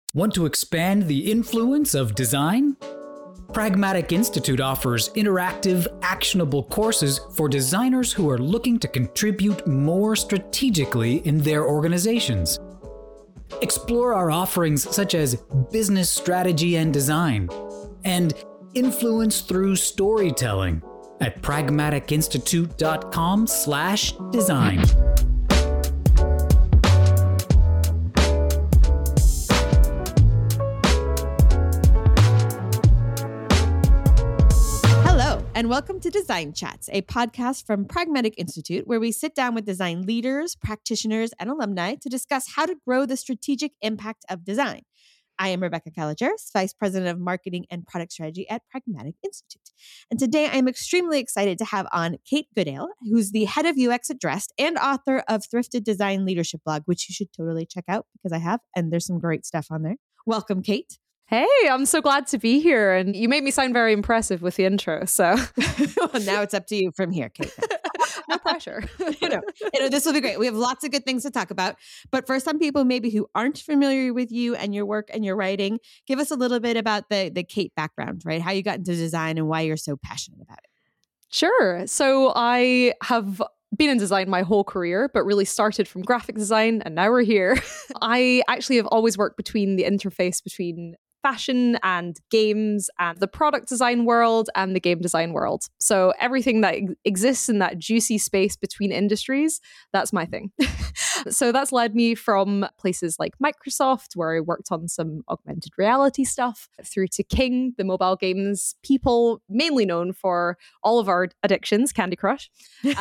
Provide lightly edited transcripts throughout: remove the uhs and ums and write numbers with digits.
Want to expand the influence of design? Pragmatic Institute offers interactive, actionable courses for designers who are looking to contribute more strategically in their organizations. Explore our offerings such as business strategy and design, and influence through storytelling at pragmaticinstitute.com/design. And welcome to Design Chats, a podcast from Pragmatic Institute, where we sit down with design leaders, practitioners, and alumni to discuss how to grow the strategic impact of design. I am Rebecca Calageris, Vice President of Marketing and Product Strategy at Pragmatic Institute. And today I'm extremely excited to have on Kate Goodale, who's the head of UX at Dressed and author of Thrifted Design Leadership Blog, which you should totally check out because I have, and there's some great stuff on there. Welcome, Kate. Hey, I'm so glad to be here. And you made me sound very impressive with the intro. So well, now it's up to you from here, Kate. No pressure. you know, this will be great. We have lots of good things to talk about. But for some people maybe who aren't familiar with you and your work and your writing, give us a little bit about the Kate background, right? How you got into design and why you're so passionate about it. Sure. So I have been in design my whole career, but really started from graphic design. And now we're here. I actually have always worked between the interface between fashion and games and the product design world and the game design world. So everything that exists in that juicy space between industries, that's my thing. So that's led me from places like Microsoft, where I worked on some augmented reality stuff, through to King, the mobile games people, mainly known for all of our addictions, Candy Crush.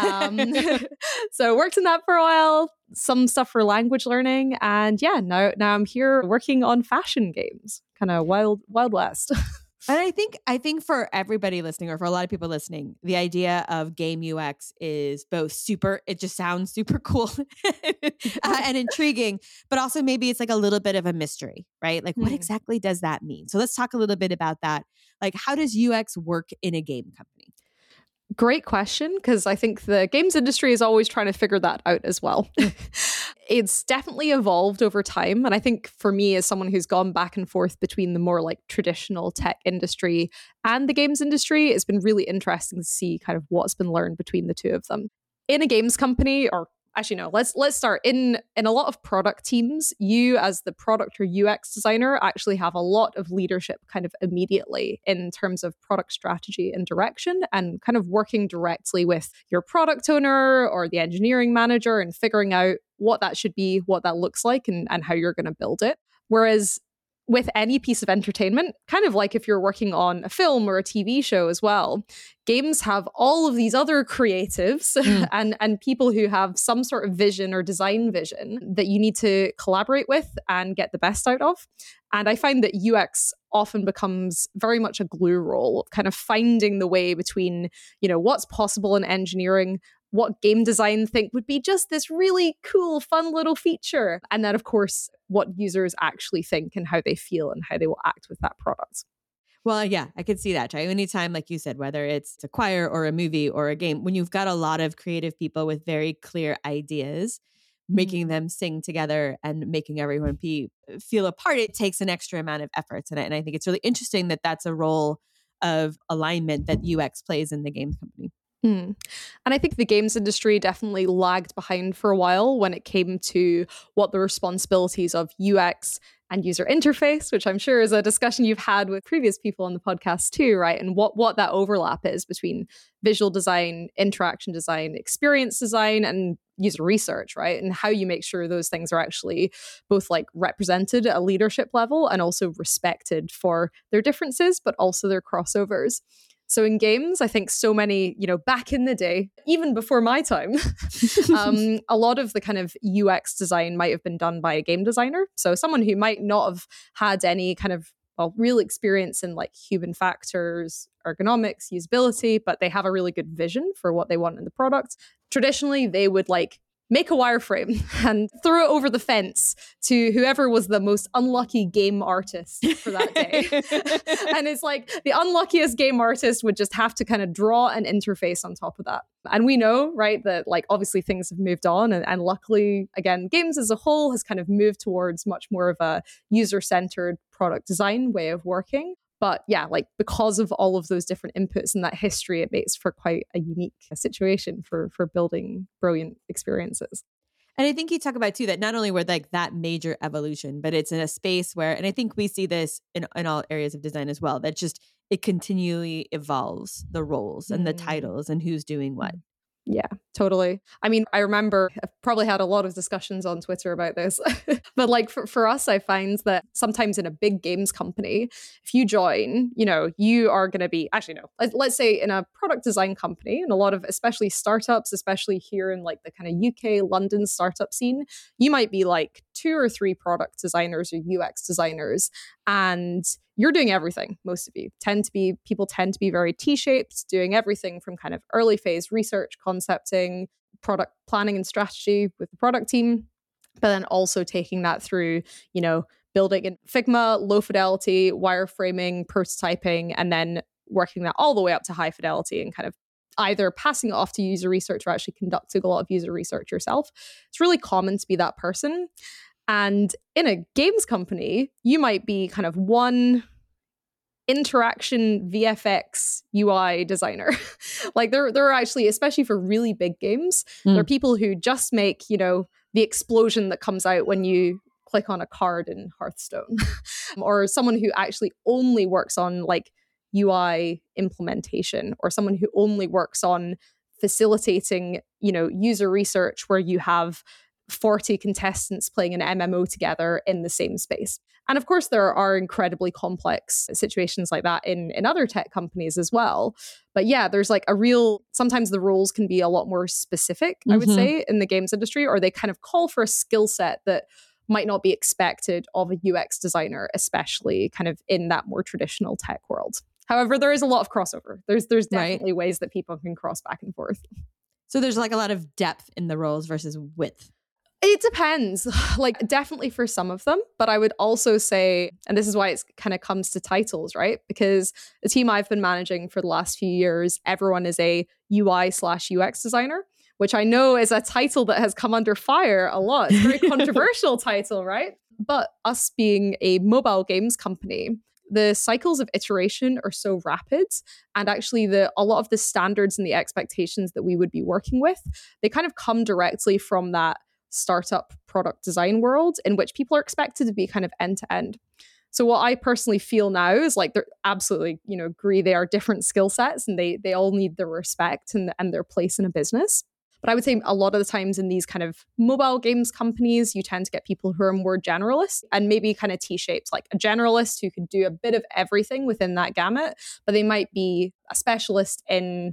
So worked in that for a while, some stuff for language learning. And yeah, now I'm here working on fashion games. Kind of wild west. And I think for everybody listening, or for a lot of people listening, the idea of game UX is both it just sounds super cool and intriguing, but also maybe it's like a little bit of a mystery, right? Like what exactly does that mean? So let's talk a little bit about that. Like how does UX work in a game company? Great question, because I think the games industry is always trying to figure that out as well. It's definitely evolved over time. And I think for me, as someone who's gone back and forth between the more like traditional tech industry and the games industry, it's been really interesting to see kind of what's been learned between the two of them. In a games company, or actually, no, let's start. In a lot of product teams, you as the product or UX designer actually have a lot of leadership kind of immediately in terms of product strategy and direction, and kind of working directly with your product owner or the engineering manager and figuring out what that should be, what that looks like, and how you're going to build it. Whereas with any piece of entertainment, kind of like if you're working on a film or a TV show as well, games have all of these other creatives and people who have some sort of vision or design vision that you need to collaborate with and get the best out of. And I find that UX often becomes very much a glue role, kind of finding the way between, what's possible in engineering, what game design think would be just this really cool, fun little feature. And then, of course, what users actually think and how they feel and how they will act with that product. Well, yeah, I could see that, right? Anytime, like you said, whether it's a choir or a movie or a game, when you've got a lot of creative people with very clear ideas, making them sing together and making everyone feel a part, it takes an extra amount of efforts. And I think it's really interesting that that's a role of alignment that UX plays in the games company. And I think the games industry definitely lagged behind for a while when it came to what the responsibilities of UX and user interface, which I'm sure is a discussion you've had with previous people on the podcast too, right? And what that overlap is between visual design, interaction design, experience design, and user research, right? And how you make sure those things are actually both like represented at a leadership level and also respected for their differences, but also their crossovers. So in games, I think so many, back in the day, even before my time, a lot of the kind of UX design might have been done by a game designer. So someone who might not have had any kind of real experience in like human factors, ergonomics, usability, but they have a really good vision for what they want in the product. Traditionally, they would like make a wireframe and throw it over the fence to whoever was the most unlucky game artist for that day. And it's like the unluckiest game artist would just have to kind of draw an interface on top of that. And we know, right, that like obviously things have moved on and luckily, again, games as a whole has kind of moved towards much more of a user-centered product design way of working. But yeah, like because of all of those different inputs and that history, it makes for quite a unique situation for building brilliant experiences. And I think you talk about too that not only were like that major evolution, but it's in a space where, and I think we see this in all areas of design as well, that just it continually evolves the roles and the titles and who's doing what. Yeah, totally. I mean, I remember I've probably had a lot of discussions on Twitter about this, but like for us, I find that sometimes in a big games company, if you join, you are going to be, actually, no, let's say in a product design company and a lot of, especially startups, especially here in like the kind of UK, London startup scene, you might be like 2 or 3 product designers or UX designers, and you're doing everything. Most of you people tend to be very T-shaped, doing everything from kind of early phase research, concepting, product planning and strategy with the product team, but then also taking that through, building in Figma, low fidelity, wireframing, prototyping, and then working that all the way up to high fidelity and kind of either passing it off to user research or actually conducting a lot of user research yourself. It's really common to be that person. And in a games company, you might be kind of one interaction VFX UI designer. Like there are actually, especially for really big games, there are people who just make, the explosion that comes out when you click on a card in Hearthstone, or someone who actually only works on like UI implementation, or someone who only works on facilitating, user research where you have 40 contestants playing an MMO together in the same space. And of course, there are incredibly complex situations like that in other tech companies as well. But yeah, there's like sometimes the roles can be a lot more specific, I would say, in the games industry, or they kind of call for a skill set that might not be expected of a UX designer, especially kind of in that more traditional tech world. However, there is a lot of crossover. There's definitely ways that people can cross back and forth. So there's like a lot of depth in the roles versus width. It depends, like definitely for some of them, but I would also say, and this is why it kind of comes to titles, right? Because the team I've been managing for the last few years, everyone is a UI/UX designer, which I know is a title that has come under fire a lot. It's a very controversial title, right? But us being a mobile games company, the cycles of iteration are so rapid, and actually a lot of the standards and the expectations that we would be working with, they kind of come directly from that startup product design world in which people are expected to be kind of end to end. So what I personally feel now is like they're absolutely, agree they are different skill sets and they all need their respect and their place in a business. But I would say a lot of the times in these kind of mobile games companies, you tend to get people who are more generalists and maybe kind of T-shaped, like a generalist who could do a bit of everything within that gamut, but they might be a specialist in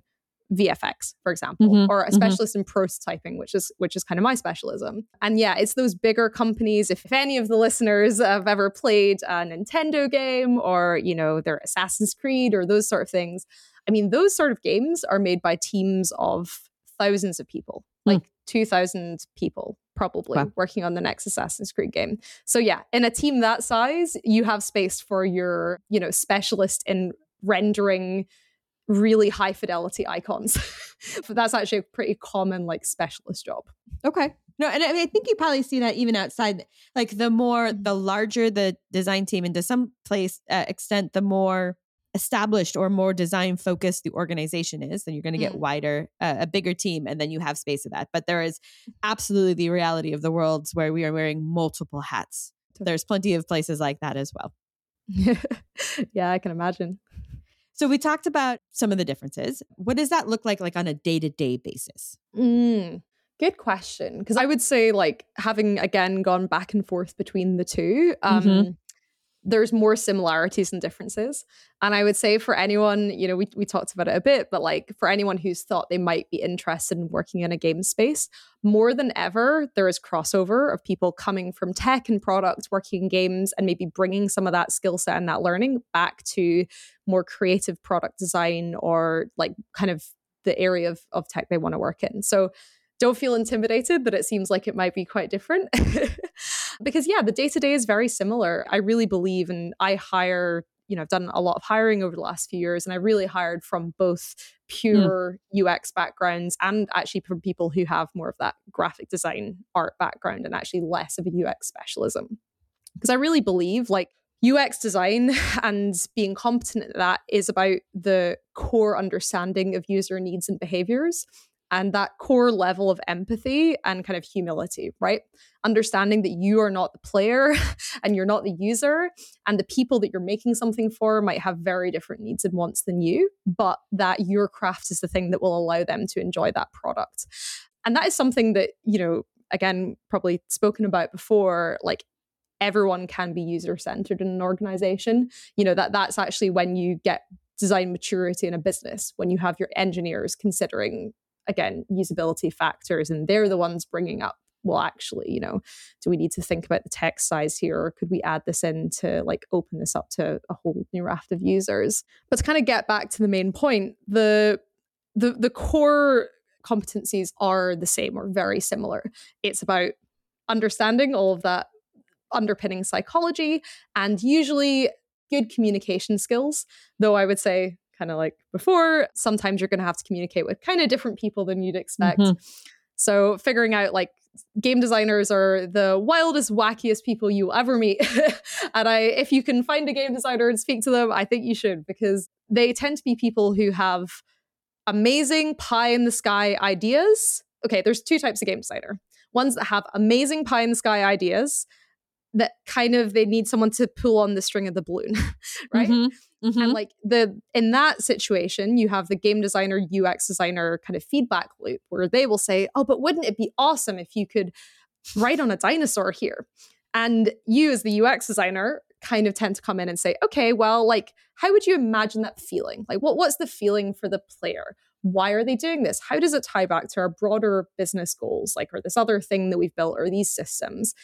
VFX, for example, or a specialist in prototyping, which is kind of my specialism. And yeah, it's those bigger companies. If any of the listeners have ever played a Nintendo game or, their Assassin's Creed or those sort of things, I mean, those sort of games are made by teams of thousands of people, like 2,000 people probably working on the next Assassin's Creed game. So yeah, in a team that size, you have space for your, specialist in rendering really high fidelity icons. But that's actually a pretty common like specialist job. Okay. No, and I think you probably see that even outside, like the larger the design team, and to some extent, the more established or more design focused the organization is, then you're going to get wider, a bigger team, and then you have space for that. But there is absolutely the reality of the worlds where we are wearing multiple hats. There's plenty of places like that as well. Yeah, I can imagine. So we talked about some of the differences. What does that look like on a day-to-day basis? Good question. Because I would say like having, again, gone back and forth between the two, there's more similarities than differences. And I would say for anyone, we talked about it a bit, but like for anyone who's thought they might be interested in working in a game space, more than ever, there is crossover of people coming from tech and product, working in games, and maybe bringing some of that skill set and that learning back to more creative product design or like kind of the area of tech they want to work in. So don't feel intimidated that it seems like it might be quite different. Because the day-to-day is very similar. I really believe, and I hire, I've done a lot of hiring over the last few years, and I really hired from both pure UX backgrounds and actually from people who have more of that graphic design art background and actually less of a UX specialism. Because I really believe UX design and being competent at that is about the core understanding of user needs and behaviors, and that core level of empathy and kind of humility, right? Understanding that you are not the player and you're not the user, and the people that you're making something for might have very different needs and wants than you, but that your craft is the thing that will allow them to enjoy that product. And that is something that, again, probably spoken about before, everyone can be user-centered in an organization. That's actually when you get design maturity in a business, when you have your engineers considering, again, usability factors, and they're the ones bringing up, well, actually, do we need to think about the text size here, or could we add this in to open this up to a whole new raft of users? But to kind of get back to the main point, the core competencies are the same or very similar. It's about understanding all of that underpinning psychology and usually good communication skills, though I would say, kind of like before, sometimes you're going to have to communicate with kind of different people than you'd expect. So figuring out game designers are the wildest, wackiest people you will ever meet. And if you can find a game designer and speak to them, I think you should, because they tend to be people who have amazing pie in the sky ideas. Okay, there's two types of game designer. Ones that have amazing pie in the sky ideas that kind of they need someone to pull on the string of the balloon, right? And in that situation, you have the game designer, UX designer kind of feedback loop where they will say, oh, but wouldn't it be awesome if you could write on a dinosaur here? And you as the UX designer kind of tend to come in and say, okay, well, how would you imagine that feeling? What's the feeling for the player? Why are they doing this? How does it tie back to our broader business goals? Or this other thing that we've built, or these systems?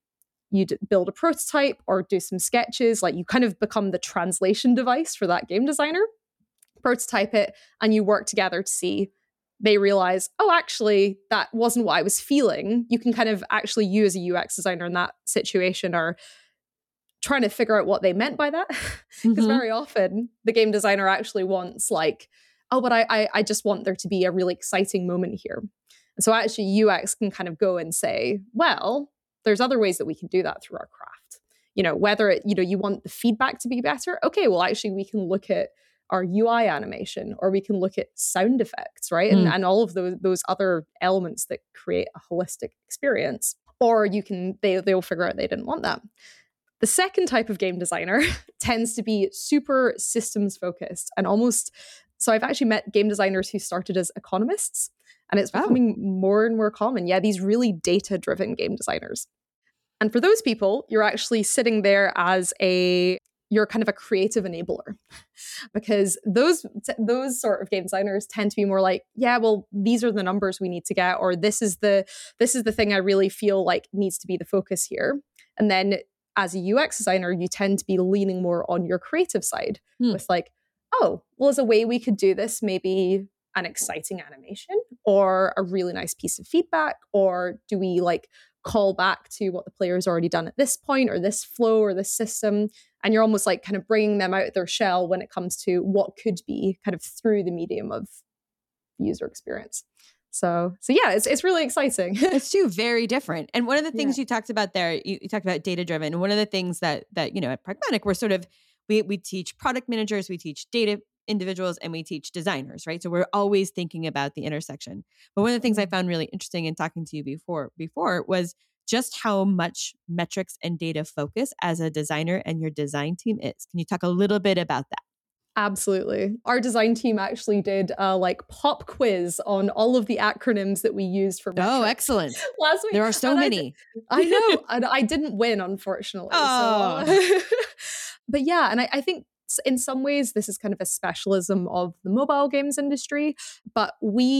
You build a prototype or do some sketches, you kind of become the translation device for that game designer, prototype it, and you work together to see, they realize, oh, actually, that wasn't what I was feeling. You can kind of actually, you as a UX designer in that situation are trying to figure out what they meant by that. Because very often the game designer actually wants oh, but I just want there to be a really exciting moment here. And so actually UX can kind of go and say, well, there's other ways that we can do that through our craft. Whether you want the feedback to be better. Okay, well, actually, we can look at our UI animation, or we can look at sound effects, right? And all of those other elements that create a holistic experience. Or they'll figure out they didn't want that. The second type of game designer tends to be super systems focused and almost. So I've actually met game designers who started as economists. And it's becoming more and more common. Yeah, these really data-driven game designers. And for those people, you're actually sitting there as you're kind of a creative enabler. Because those sort of game designers tend to be more yeah, well, these are the numbers we need to get, or this is the thing I really feel needs to be the focus here. And then as a UX designer, you tend to be leaning more on your creative side with oh, well, as a way we could do this, maybe an exciting animation or a really nice piece of feedback, or do we call back to what the player's already done at this point, or this flow, or this system? And you're almost kind of bringing them out of their shell when it comes to what could be kind of through the medium of user experience. So yeah, it's really exciting. It's two very different. And one of the things you talked about there, you talked about data driven. And one of the things that at Pragmatic, we're sort of, we teach product managers, we teach data individuals, and we teach designers, right? So we're always thinking about the intersection. But one of the things I found really interesting in talking to you before was just how much metrics and data focus as a designer and your design team is. Can you talk a little bit about that? Absolutely. Our design team actually did a pop quiz on all of the acronyms that we used for metrics. Oh, excellent. Last week. There are so many. I know. And I didn't win, unfortunately. Oh. So, but yeah, and I think in some ways, this is kind of a specialism of the mobile games industry, but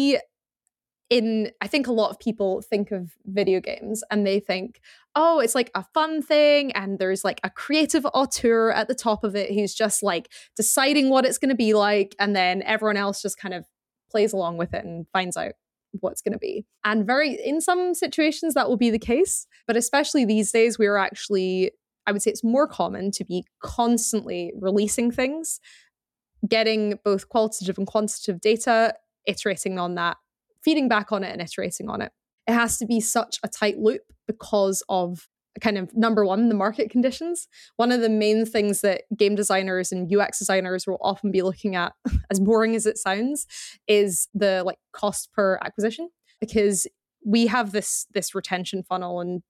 I think a lot of people think of video games and they think, oh, it's a fun thing, and there's a creative auteur at the top of it who's just deciding what it's going to be like, and then everyone else just kind of plays along with it and finds out what's going to be. And in some situations that will be the case, but especially these days, we are actually, I would say it's more common to be constantly releasing things, getting both qualitative and quantitative data, iterating on that, feeding back on it and iterating on it. It has to be such a tight loop because of kind of, number one, the market conditions. One of the main things that game designers and UX designers will often be looking at, as boring as it sounds, is the like cost per acquisition, because we have this retention funnel, and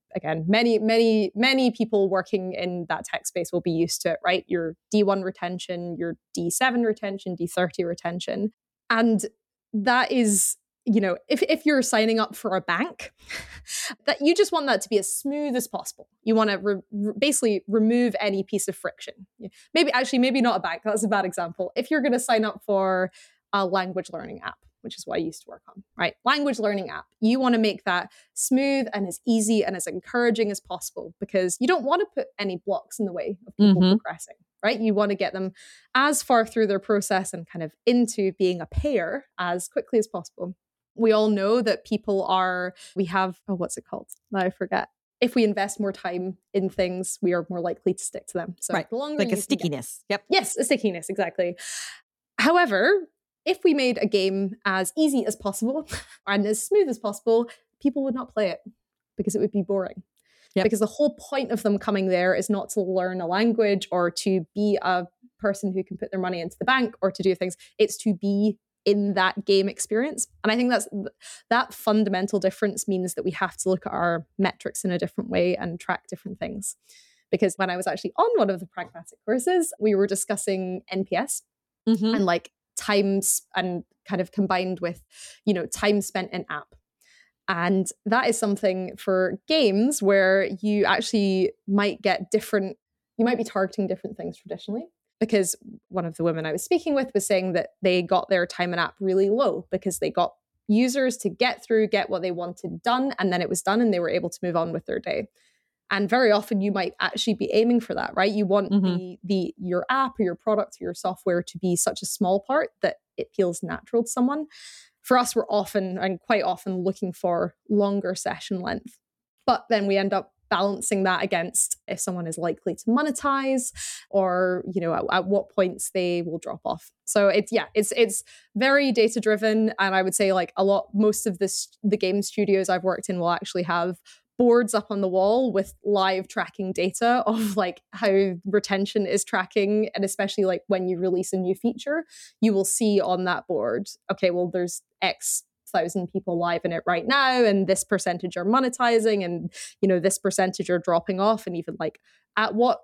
many people working in that tech space will be used to it, right? Your D1 retention, your D7 retention, D30 retention. And that is, if you're signing up for a bank, that you just want that to be as smooth as possible. You want to basically remove any piece of friction. Maybe not a bank. That's a bad example. If you're going to sign up for a language learning app, which is what I used to work on, right? Language learning app. You want to make that smooth and as easy and as encouraging as possible, because you don't want to put any blocks in the way of people progressing, right? You want to get them as far through their process and kind of into being a payer as quickly as possible. We all know that what's it called? Now I forget. If we invest more time in things, we are more likely to stick to them. So right. The longer like a stickiness. Yep. Yes, a stickiness, exactly. However, if we made a game as easy as possible and as smooth as possible, people would not play it because it would be boring. Yep. Because the whole point of them coming there is not to learn a language or to be a person who can put their money into the bank or to do things. It's to be in that game experience. And I think that fundamental difference means that we have to look at our metrics in a different way and track different things. Because when I was actually on one of the pragmatic courses, we were discussing NPS and like times, and kind of combined with, time spent in app. And that is something for games where you actually might get you might be targeting different things traditionally. Because one of the women I was speaking with was saying that they got their time in app really low because they got users to get what they wanted done, and then it was done and they were able to move on with their day. And very often you might actually be aiming for that, right? You want your app or your product or your software to be such a small part that it feels natural to someone. For us, we're quite often looking for longer session length. But then we end up balancing that against if someone is likely to monetize or, at what points they will drop off. So it's very data driven. And I would say most of the game studios I've worked in will actually have boards up on the wall with live tracking data of like how retention is tracking. And especially like when you release a new feature, you will see on that board, okay, well, there's X thousand people live in it right now, and this percentage are monetizing, and this percentage are dropping off, and even like at what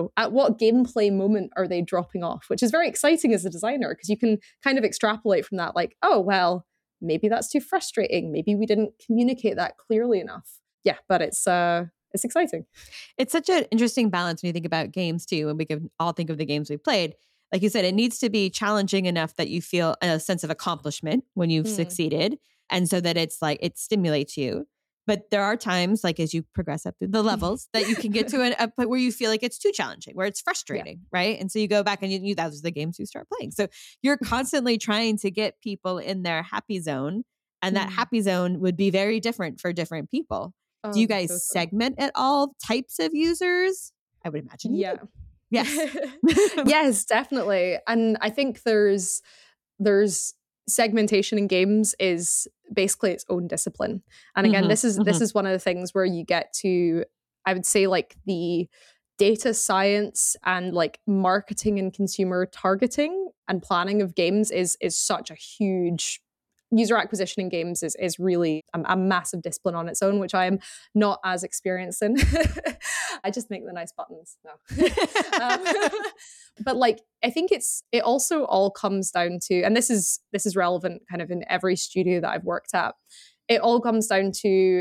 gameplay moment are they dropping off, which is very exciting as a designer, because you can kind of extrapolate from that, like, oh well, maybe that's too frustrating, maybe we didn't communicate that clearly enough. Yeah, but it's exciting. It's such an interesting balance when you think about games too, and we can all think of the games we've played. Like you said, it needs to be challenging enough that you feel a sense of accomplishment when you've succeeded. And so that it's like, it stimulates you. But there are times, like as you progress up through the levels, that you can get to a point where you feel like it's too challenging, where it's frustrating, right? And so you go back and those are the games you start playing. So you're constantly trying to get people in their happy zone. And that happy zone would be very different for different people. Do you guys segment at all types of users? I would imagine. Yeah. Yes. Yes, definitely. And I think there's segmentation in games is basically its own discipline. And again, this is one of the things where you get to, I would say, like the data science and like marketing and consumer targeting and planning of games is such a huge user acquisition in games is really a massive discipline on its own, which I am not as experienced in. I just make the nice buttons. No. But like, I think it also all comes down to, and this is relevant kind of in every studio that I've worked at. It all comes down to,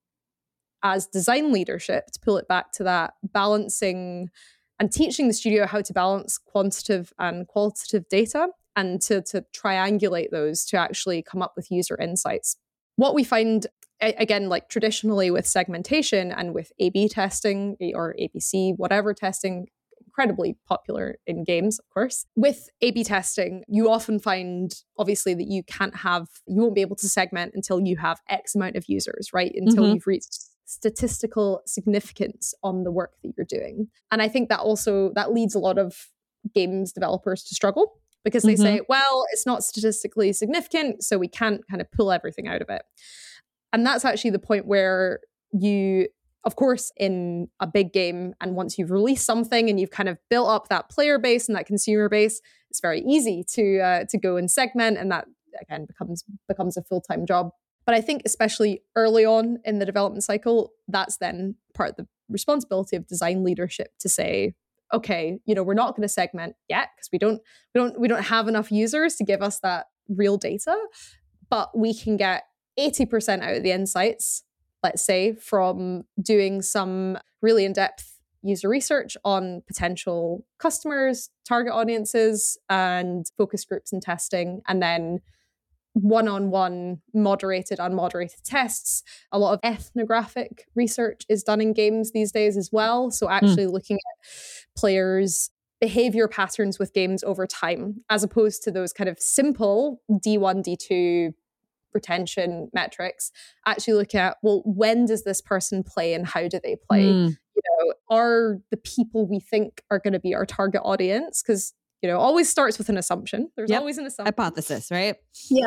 as design leadership, to pull it back to that, balancing and teaching the studio how to balance quantitative and qualitative data, and to triangulate those to actually come up with user insights. What we find, again, like traditionally with segmentation and with A/B testing or ABC, whatever testing, incredibly popular in games, of course. With A/B testing, you often find, obviously, that you won't be able to segment until you have X amount of users, right? Until you've reached statistical significance on the work that you're doing. And I think that leads a lot of games developers to struggle, because they say, well, it's not statistically significant, so we can't kind of pull everything out of it. And that's actually the point where you, of course, in a big game, and once you've released something and you've kind of built up that player base and that consumer base, it's very easy to go and segment, and that again becomes a full-time job. But I think especially early on in the development cycle, that's then part of the responsibility of design leadership to say, okay, we're not going to segment yet because we don't have enough users to give us that real data, but we can get 80% out of the insights, let's say, from doing some really in-depth user research on potential customers, target audiences, and focus groups and testing, and then one-on-one moderated, unmoderated tests. A lot of ethnographic research is done in games these days as well. So actually looking at players' behavior patterns with games over time, as opposed to those kind of simple D1, D2 retention metrics, actually look at, well, when does this person play and how do they play? Are the people we think are going to be our target audience? Because always starts with an assumption. There's always an assumption. Hypothesis, right? Yeah.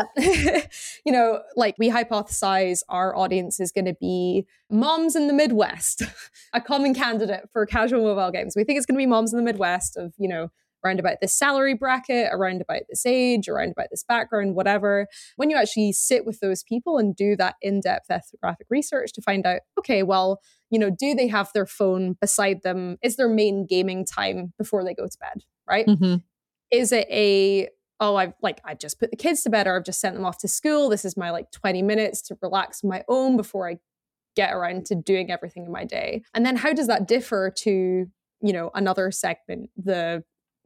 Like we hypothesize our audience is going to be moms in the Midwest, a common candidate for casual mobile games. We think it's going to be moms in the Midwest of, around about this salary bracket, around about this age, around about this background, whatever. When you actually sit with those people and do that in-depth ethnographic research to find out, okay, well, do they have their phone beside them? Is their main gaming time before they go to bed? Right? Is it I've just put the kids to bed, or I've just sent them off to school. This is my 20 minutes to relax on my own before I get around to doing everything in my day. And then how does that differ to, another segment, the,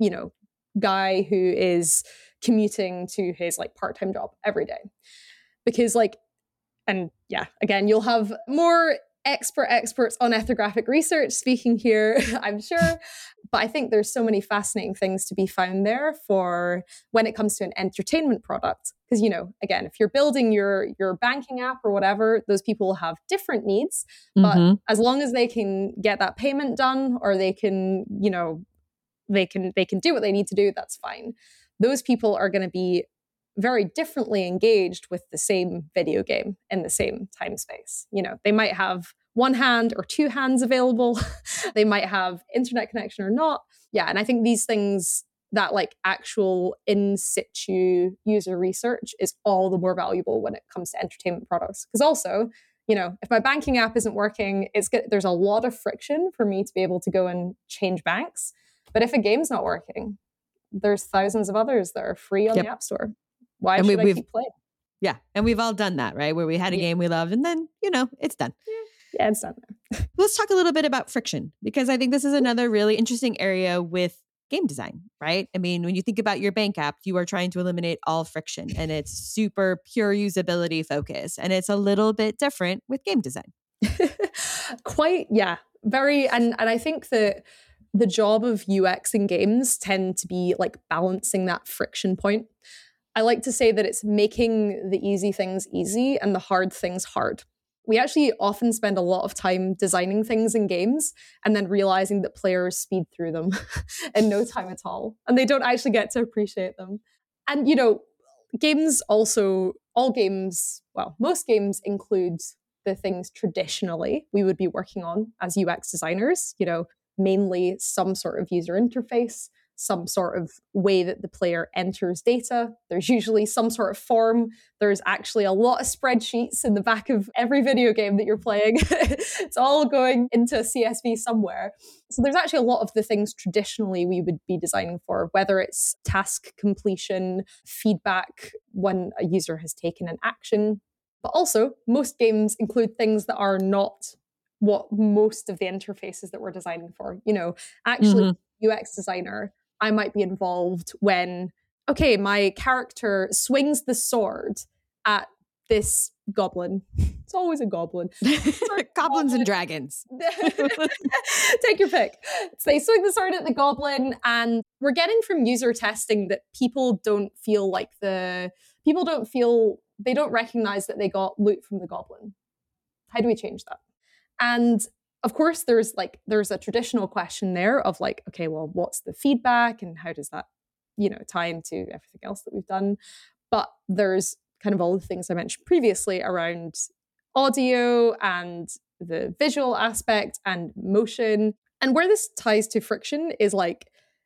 guy who is commuting to his part-time job every day? Because again, you'll have more experts on ethnographic research speaking here, I'm sure. But I think there's so many fascinating things to be found there for when it comes to an entertainment product. Because, again, if you're building your banking app or whatever, those people will have different needs. But as long as they can get that payment done, or they can, they can do what they need to do, that's fine. Those people are going to be very differently engaged with the same video game in the same time space. They might have one hand or two hands available. They might have internet connection or not. Yeah. And I think these things, that actual in situ user research, is all the more valuable when it comes to entertainment products. Because also, if my banking app isn't working, there's a lot of friction for me to be able to go and change banks. But if a game's not working, there's thousands of others that are free on the App Store. Why should I keep playing? Yeah. And we've all done that, right? Where we had a game we loved and then, it's done. Yeah, it's done. Let's talk a little bit about friction, because I think this is another really interesting area with game design, right? I mean, when you think about your bank app, you are trying to eliminate all friction, and it's super pure usability focus. And it's a little bit different with game design. Quite, yeah. Very. And I think that the job of UX in games tend to be balancing that friction point. I like to say that it's making the easy things easy and the hard things hard. We actually often spend a lot of time designing things in games and then realizing that players speed through them in no time at all. And they don't actually get to appreciate them. And, games also, most games include the things traditionally we would be working on as UX designers, mainly some sort of user interface, some sort of way that the player enters data. There's usually some sort of form. There's actually a lot of spreadsheets in the back of every video game that you're playing. It's all going into a CSV somewhere. So there's actually a lot of the things traditionally we would be designing for, whether it's task completion, feedback when a user has taken an action. But also, most games include things that are not what most of the interfaces that we're designing for. Actually, UX designer, I might be involved when, okay, my character swings the sword at this goblin. It's always a goblin. Goblins and dragons. Take your pick. So they swing the sword at the goblin, and we're getting from user testing that people don't recognize that they got loot from the goblin. How do we change that? And of course, there's a traditional question there of like, okay, well, what's the feedback and how does that, tie into everything else that we've done? But there's kind of all the things I mentioned previously around audio and the visual aspect and motion. And where this ties to friction is like,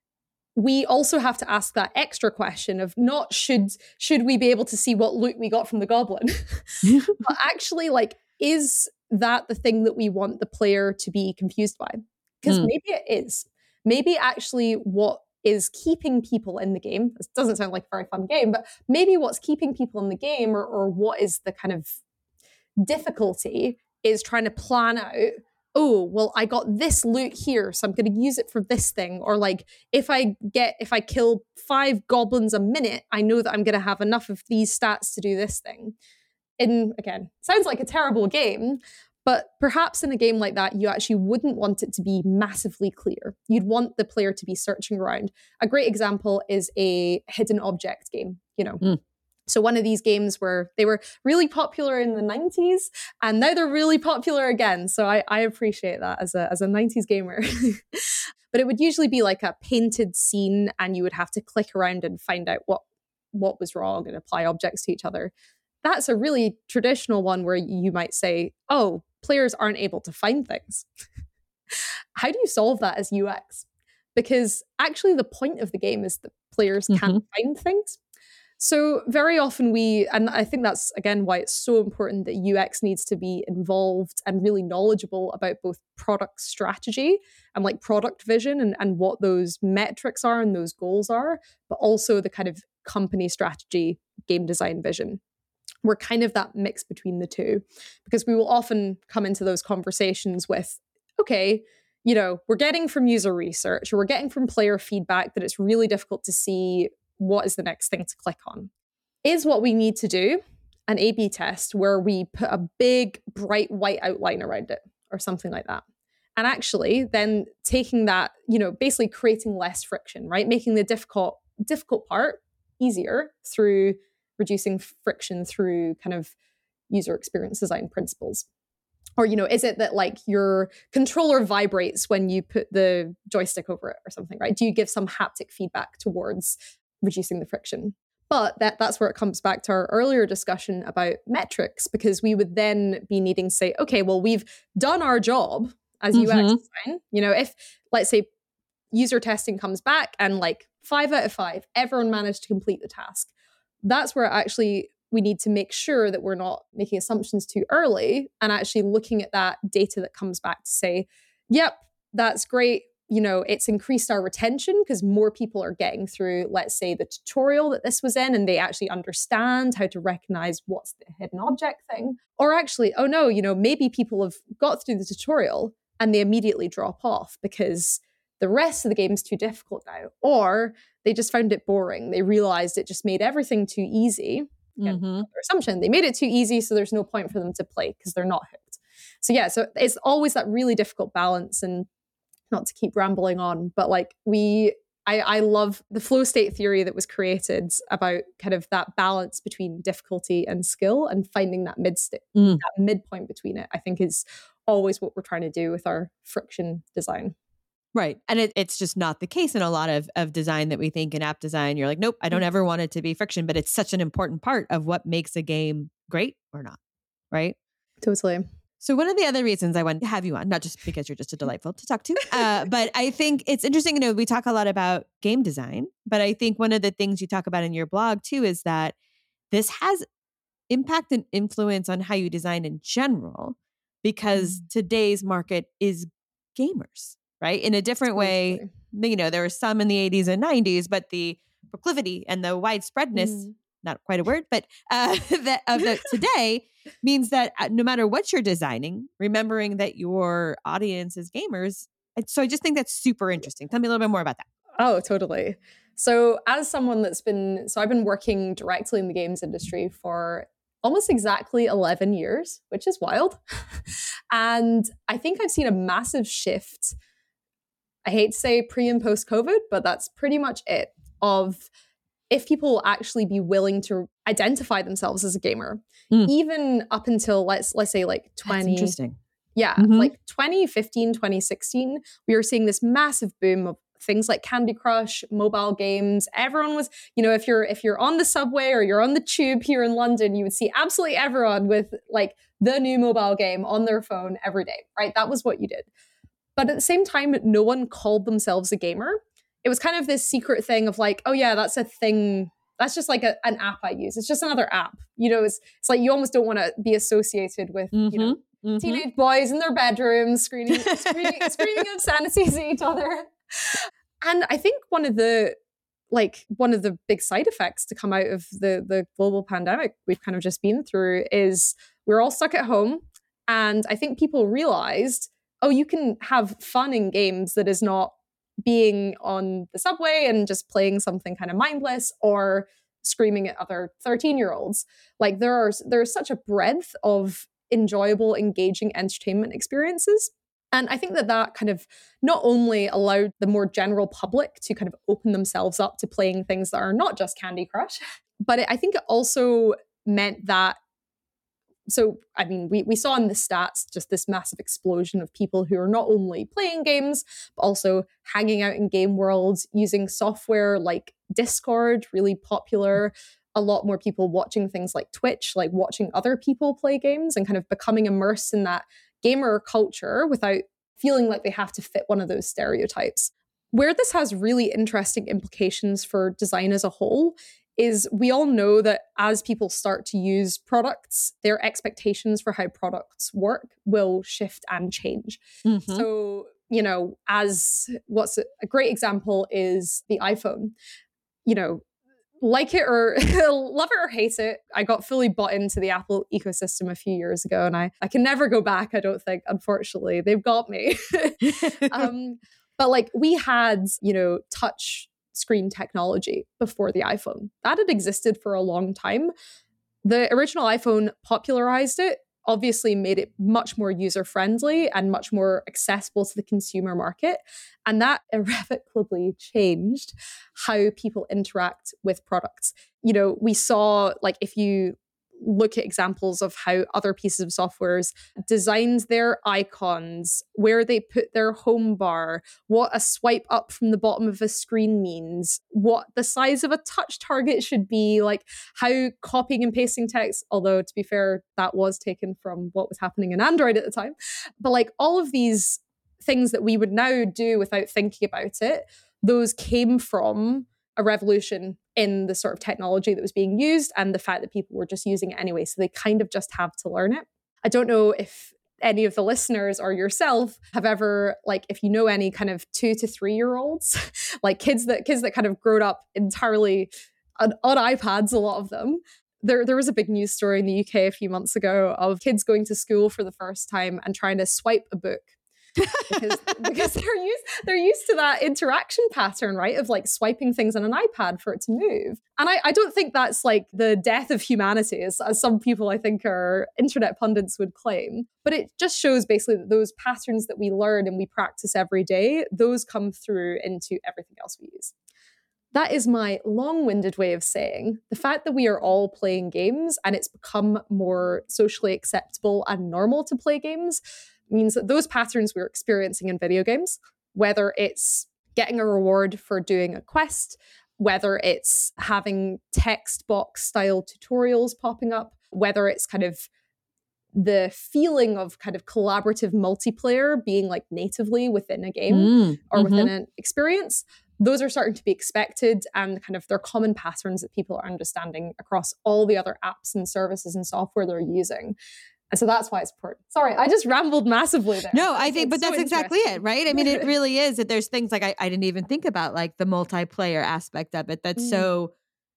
we also have to ask that extra question of not should we be able to see what loot we got from the goblin, but actually like, is that the thing that we want the player to be confused by? Because maybe it is. Maybe actually what is keeping people in the game, this doesn't sound like a very fun game, but maybe what's keeping people in the game or what is the kind of difficulty is trying to plan out, oh, well, I got this loot here, so I'm going to use it for this thing. Or like, if I kill 5 goblins a minute, I know that I'm going to have enough of these stats to do this thing. And again, sounds like a terrible game, but perhaps in a game like that, you actually wouldn't want it to be massively clear. You'd want the player to be searching around. A great example is a hidden object game, So one of these games where they were really popular in the 90s and now they're really popular again. So I appreciate that as a 90s gamer. But it would usually be like a painted scene and you would have to click around and find out what was wrong and apply objects to each other. That's a really traditional one where you might say, oh, players aren't able to find things. How do you solve that as UX? Because actually the point of the game is that players can't find things. So very often and I think that's, again, why it's so important that UX needs to be involved and really knowledgeable about both product strategy and like product vision and what those metrics are and those goals are, but also the kind of company strategy, game design vision. We're kind of that mix between the two, because we will often come into those conversations with, okay, we're getting from user research or we're getting from player feedback that it's really difficult to see what is the next thing to click on. Is what we need to do an A/B test where we put a big, bright white outline around it or something like that? And actually then taking that, basically creating less friction, right? Making the difficult part easier through reducing friction through kind of user experience design principles. Or, is it that like your controller vibrates when you put the joystick over it or something, right? Do you give some haptic feedback towards reducing the friction? But that's where it comes back to our earlier discussion about metrics, because we would then be needing to say, okay, well, we've done our job as UX design. If, let's say, user testing comes back and like 5 out of 5, everyone managed to complete the task. That's where actually we need to make sure that we're not making assumptions too early and actually looking at that data that comes back to say, yep, that's great. It's increased our retention because more people are getting through, let's say, the tutorial that this was in, and they actually understand how to recognize what's the hidden object thing. Or actually, oh no, maybe people have got through the tutorial and they immediately drop off because the rest of the game is too difficult now. Or they just found it boring. They realized it just made everything too easy. Again, their assumption, they made it too easy, so there's no point for them to play because they're not hooked. So yeah, so it's always that really difficult balance. And not to keep rambling on, but like I love the flow state theory that was created about kind of that balance between difficulty and skill, and finding that that midpoint between it, I think is always what we're trying to do with our friction design. Right. And it's just not the case in a lot of design that we think in app design. You're like, nope, I don't ever want it to be friction, but it's such an important part of what makes a game great or not. Right. Totally. So one of the other reasons I wanted to have you on, not just because you're just a delightful to talk to, but I think it's interesting, we talk a lot about game design, but I think one of the things you talk about in your blog too is that this has impact and influence on how you design in general, because today's market is gamers, right? In a different way, there were some in the 80s and 90s, but the proclivity and the widespreadness, not quite a word, but that today means that no matter what you're designing, remembering that your audience is gamers. So I just think that's super interesting. Tell me a little bit more about that. Oh, totally. So as someone I've been working directly in the games industry for almost exactly 11 years, which is wild. And I think I've seen a massive shift. I hate to say pre and post COVID, but that's pretty much it, of if people will actually be willing to identify themselves as a gamer, even up until let's say like 20. That's interesting. Yeah, like 2015, 2016, we were seeing this massive boom of things like Candy Crush, mobile games. Everyone was, if you're on the subway or you're on the tube here in London, you would see absolutely everyone with like the new mobile game on their phone every day, right? That was what you did. But at the same time, no one called themselves a gamer. It was kind of this secret thing of like, oh yeah, that's a thing. That's just like an app I use. It's just another app. It's like you almost don't want to be associated with, teenage boys in their bedrooms screaming obscenities at each other. And I think one of the big side effects to come out of the global pandemic we've kind of just been through is we're all stuck at home. And I think people realized, oh, you can have fun in games that is not being on the subway and just playing something kind of mindless or screaming at other 13-year-olds. Like there's such a breadth of enjoyable, engaging entertainment experiences. And I think that kind of not only allowed the more general public to kind of open themselves up to playing things that are not just Candy Crush, but I think it also meant that, so, I mean, we saw in the stats just this massive explosion of people who are not only playing games, but also hanging out in game worlds, using software like Discord, really popular. A lot more people watching things like Twitch, like watching other people play games and kind of becoming immersed in that gamer culture without feeling like they have to fit one of those stereotypes. Where this has really interesting implications for design as a whole is we all know that as people start to use products, their expectations for how products work will shift and change. So, as what's a great example is the iPhone. Like it or love it or hate it, I got fully bought into the Apple ecosystem a few years ago, and I can never go back, I don't think, unfortunately. They've got me. But like we had, touch screen technology before the iPhone. That had existed for a long time. The original iPhone popularized it, obviously made it much more user-friendly and much more accessible to the consumer market. And that irrevocably changed how people interact with products. We saw, like, if you look at examples of how other pieces of softwares designed their icons, where they put their home bar, what a swipe up from the bottom of a screen means, what the size of a touch target should be, like how copying and pasting text, although to be fair, that was taken from what was happening in Android at the time. But like all of these things that we would now do without thinking about it, those came from a revolution in the sort of technology that was being used and the fact that people were just using it anyway. So they kind of just have to learn it. I don't know if any of the listeners or yourself have ever, like, if you know any kind of 2 to 3 year olds, like kids that kind of grown up entirely on iPads, a lot of them. There was a big news story in the UK a few months ago of kids going to school for the first time and trying to swipe a book. because they're used to that interaction pattern, right, of like swiping things on an iPad for it to move. And I don't think that's like the death of humanity, as some people I think are internet pundits would claim. But it just shows basically that those patterns that we learn and we practice every day, those come through into everything else we use. That is my long-winded way of saying the fact that we are all playing games and it's become more socially acceptable and normal to play games means that those patterns we're experiencing in video games, whether it's getting a reward for doing a quest, whether it's having text box style tutorials popping up, whether it's kind of the feeling of kind of collaborative multiplayer being like natively within a game or within an experience, those are starting to be expected and kind of they're common patterns that people are understanding across all the other apps and services and software they're using. And so that's why it's important. Sorry, I just rambled massively there. No, I think, but that's exactly it, right? I mean, it really is that there's things like I didn't even think about, like the multiplayer aspect of it that's so,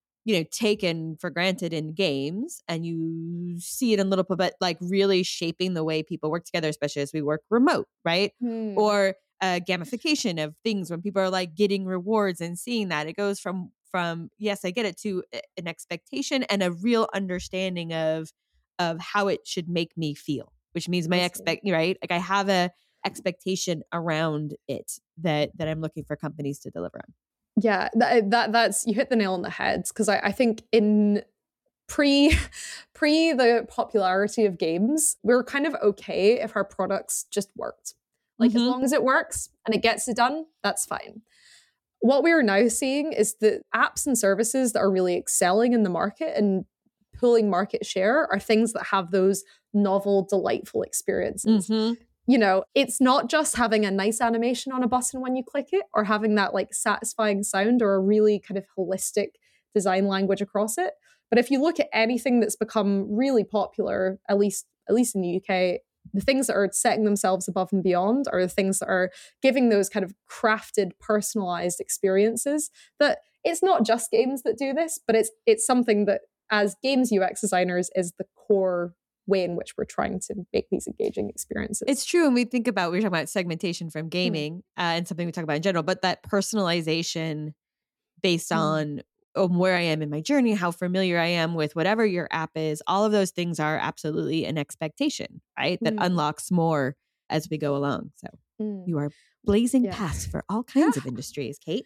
taken for granted in games, and you see it in little bit, like really shaping the way people work together, especially as we work remote, right? Or gamification of things when people are like getting rewards and seeing that. It goes from yes, I get it, to an expectation and a real understanding of of how it should make me feel, which means my right? Like I have a expectation around it that I'm looking for companies to deliver on. Yeah, that's you hit the nail on the head, because I think in pre the popularity of games, we were kind of okay if our products just worked. Like as long as it works and it gets it done, that's fine. What we are now seeing is that apps and services that are really excelling in the market and pulling market share are things that have those novel, delightful experiences. You know, it's not just having a nice animation on a button when you click it, or having that like satisfying sound or a really kind of holistic design language across it. But if you look at anything that's become really popular, at least in the UK, the things that are setting themselves above and beyond are the things that are giving those kind of crafted, personalized experiences. That it's not just games that do this, but it's something that as games UX designers is the core way in which we're trying to make these engaging experiences. It's true. And we were talking about segmentation from gaming and something we talk about in general, but that personalization based on where I am in my journey, how familiar I am with whatever your app is, all of those things are absolutely an expectation, right? That unlocks more as we go along. So you are blazing paths for all kinds of industries, Kate.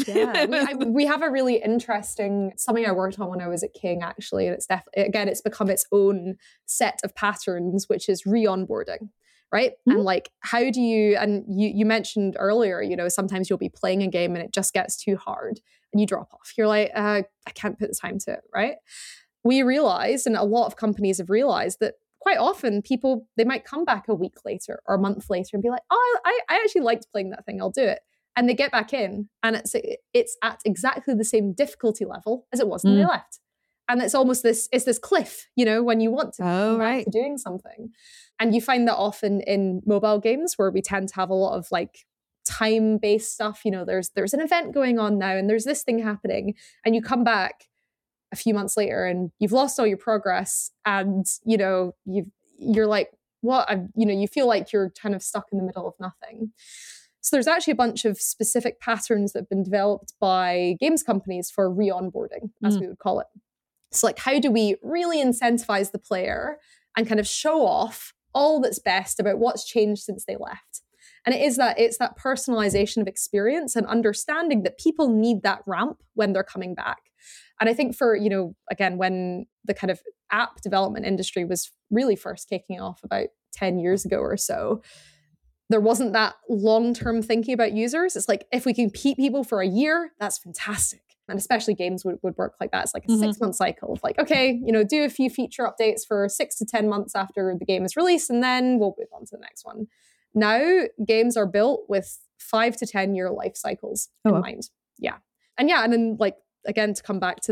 Yeah, we have a really interesting, something I worked on when I was at King, actually. And it's definitely, again, it's become its own set of patterns, which is re-onboarding. Right. And like, how do you, and you mentioned earlier, you know, sometimes you'll be playing a game and it just gets too hard and you drop off. You're like, I can't put the time to it. Right. We realized, and a lot of companies have realized, that quite often people, they might come back a week later or a month later and be like, oh, I actually liked playing that thing. I'll do it. And they get back in and it's at exactly the same difficulty level as it was when they left. And it's almost this cliff, you know, when you want to come back to doing something. And you find that often in mobile games where we tend to have a lot of like time-based stuff, you know, there's an event going on now and there's this thing happening, and you come back a few months later and you've lost all your progress, and, you know, you're like, what? You feel like you're kind of stuck in the middle of nothing. So there's actually a bunch of specific patterns that have been developed by games companies for re-onboarding, as we would call it. So like, how do we really incentivize the player and kind of show off all that's best about what's changed since they left? And it's that personalization of experience and understanding that people need that ramp when they're coming back. And I think for, you know, again, when the kind of app development industry was really first kicking off about 10 years ago or so, there wasn't that long-term thinking about users. It's like, if we can keep people for a year, that's fantastic. And especially games would work like that. It's like a 6-month cycle of like, okay, you know, do a few feature updates for 6 to 10 months after the game is released, and then we'll move on to the next one. Now, games are built with 5 to 10 year life cycles in mind. Yeah. And then like, again, to come back to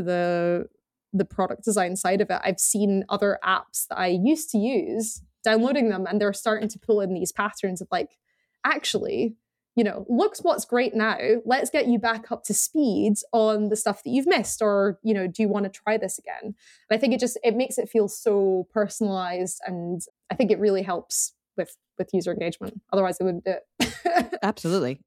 the product design side of it, I've seen other apps that I used to use, downloading them, and they're starting to pull in these patterns of like, actually, you know, looks what's great now. Let's get you back up to speed on the stuff that you've missed, or, you know, do you want to try this again? And I think it makes it feel so personalized, and I think it really helps with user engagement. Otherwise, they wouldn't do it. Absolutely.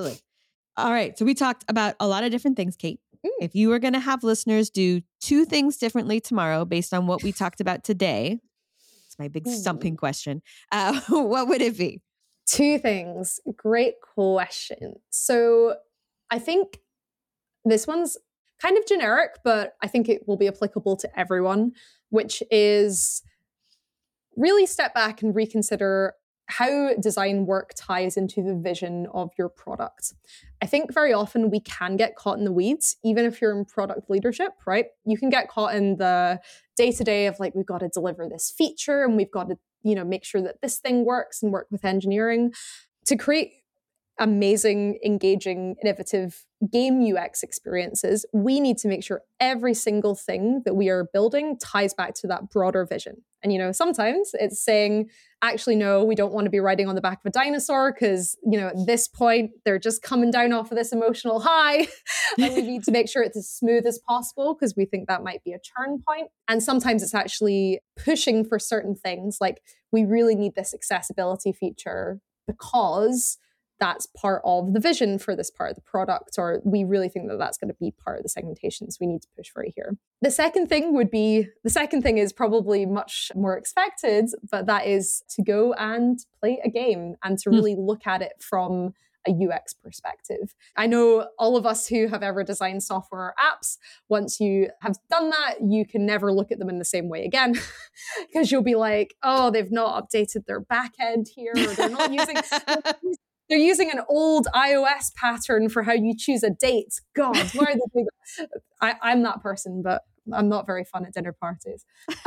All right. So we talked about a lot of different things, Kate. If you were going to have listeners do 2 things differently tomorrow based on what we talked about today, it's my big stumping question. What would it be? 2 things. Great question. So I think this one's kind of generic, but I think it will be applicable to everyone, which is really step back and reconsider how design work ties into the vision of your product. I think very often we can get caught in the weeds, even if you're in product leadership, right? You can get caught in the day-to-day of like, we've got to deliver this feature and we've got to, you know, make sure that this thing works and work with engineering to create amazing, engaging, innovative game UX experiences. We need to make sure every single thing that we are building ties back to that broader vision. And, you know, sometimes it's saying, actually, no, we don't want to be riding on the back of a dinosaur because, you know, at this point, they're just coming down off of this emotional high. And we need to make sure it's as smooth as possible because we think that might be a turn point. And sometimes it's actually pushing for certain things. Like, we really need this accessibility feature because that's part of the vision for this part of the product, or we really think that that's going to be part of the segmentation. So we need to push for it here. The second thing is probably much more expected, but that is to go and play a game and to really look at it from a UX perspective. I know all of us who have ever designed software or apps, once you have done that, you can never look at them in the same way again, because you'll be like, oh, they've not updated their back end here, or they're not using... They're using an old iOS pattern for how you choose a date. God, why are they doing that? I'm that person, but I'm not very fun at dinner parties.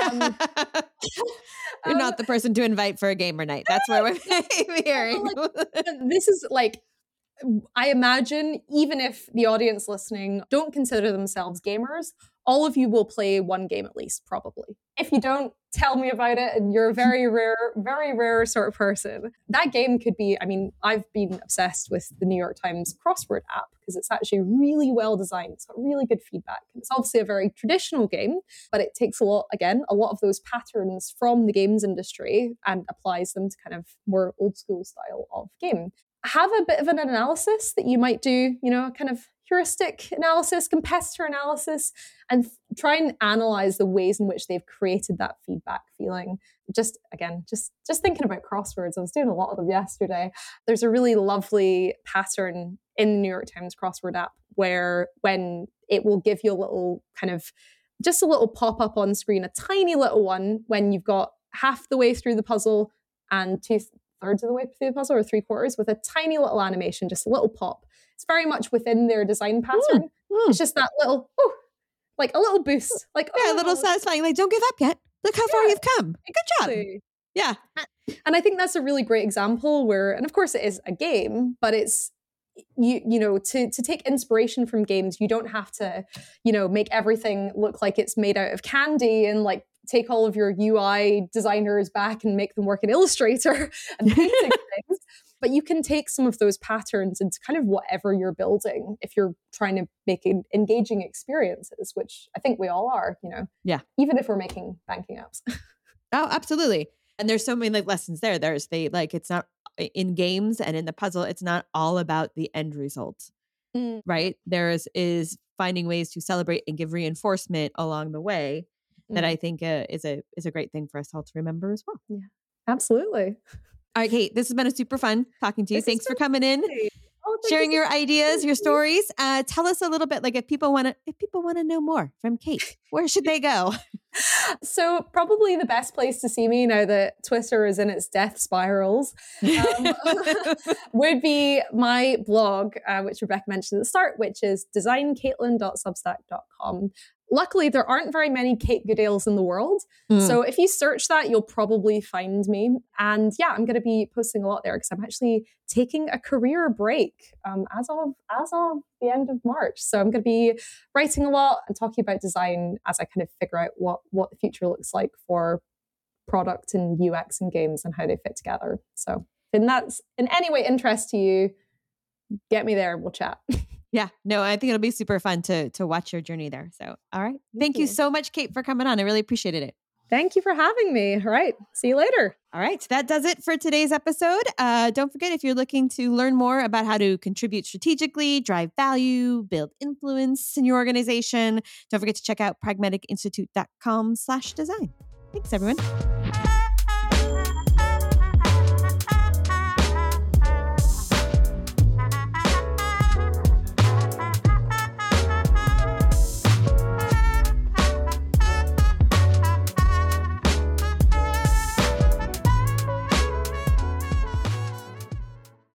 You're not the person to invite for a gamer night. That's what we're hearing. This is like, I imagine even if the audience listening don't consider themselves gamers, all of you will play one game at least, probably. If you don't, tell me about it, and you're a very rare sort of person. That game could be, I mean, I've been obsessed with the New York Times crossword app because it's actually really well designed. It's got really good feedback. It's obviously a very traditional game, but it takes a lot of those patterns from the games industry and applies them to kind of more old school style of game. Have a bit of an analysis that you might do, kind of heuristic analysis, competitor analysis, and try and analyze the ways in which they've created that feedback feeling. Just thinking about crosswords, I was doing a lot of them yesterday. There's a really lovely pattern in the New York Times crossword app where when it will give you a little kind of, just a little pop-up on screen, a tiny little one when you've got half the way through the puzzle and 2/3 of the way through the puzzle, or 3/4, with a tiny little animation, just a little pop. It's very much within their design pattern. It's just that little, like a little boost. Like, a little satisfying. Like, don't give up yet. Look how far you've come. Good job. Yeah. And I think that's a really great example where, and of course it is a game, but it's, to take inspiration from games, you don't have to, make everything look like it's made out of candy and like take all of your UI designers back and make them work in Illustrator and painting things. But you can take some of those patterns into kind of whatever you're building if you're trying to make engaging experiences, which I think we all are, Yeah. Even if we're making banking apps. Oh, absolutely. And there's so many lessons there. It's not in games and in the puzzle, it's not all about the end result, right? There is finding ways to celebrate and give reinforcement along the way that I think is a great thing for us all to remember as well. Yeah, absolutely. All right, Kate, this has been a super fun talking to you. Thanks for coming in, sharing your ideas, your stories. Tell us a little bit, like if people want to know more from Kate, where should they go? So probably the best place to see me now that Twitter is in its death spirals would be my blog, which Rebecca mentioned at the start, which is designcaitlin.substack.com. Luckily, there aren't very many Kate Goodales in the world. So if you search that, you'll probably find me. And yeah, I'm going to be posting a lot there because I'm actually taking a career break as of the end of March. So I'm going to be writing a lot and talking about design as I kind of figure out what the future looks like for product and UX and games and how they fit together. So if that's in any way interest to you, get me there and we'll chat. Yeah, no, I think it'll be super fun to watch your journey there. So, all right. Thank you so much, Kate, for coming on. I really appreciated it. Thank you for having me. All right. See you later. All right. So that does it for today's episode. Don't forget, if you're looking to learn more about how to contribute strategically, drive value, build influence in your organization, don't forget to check out pragmaticinstitute.com/design. Thanks, everyone.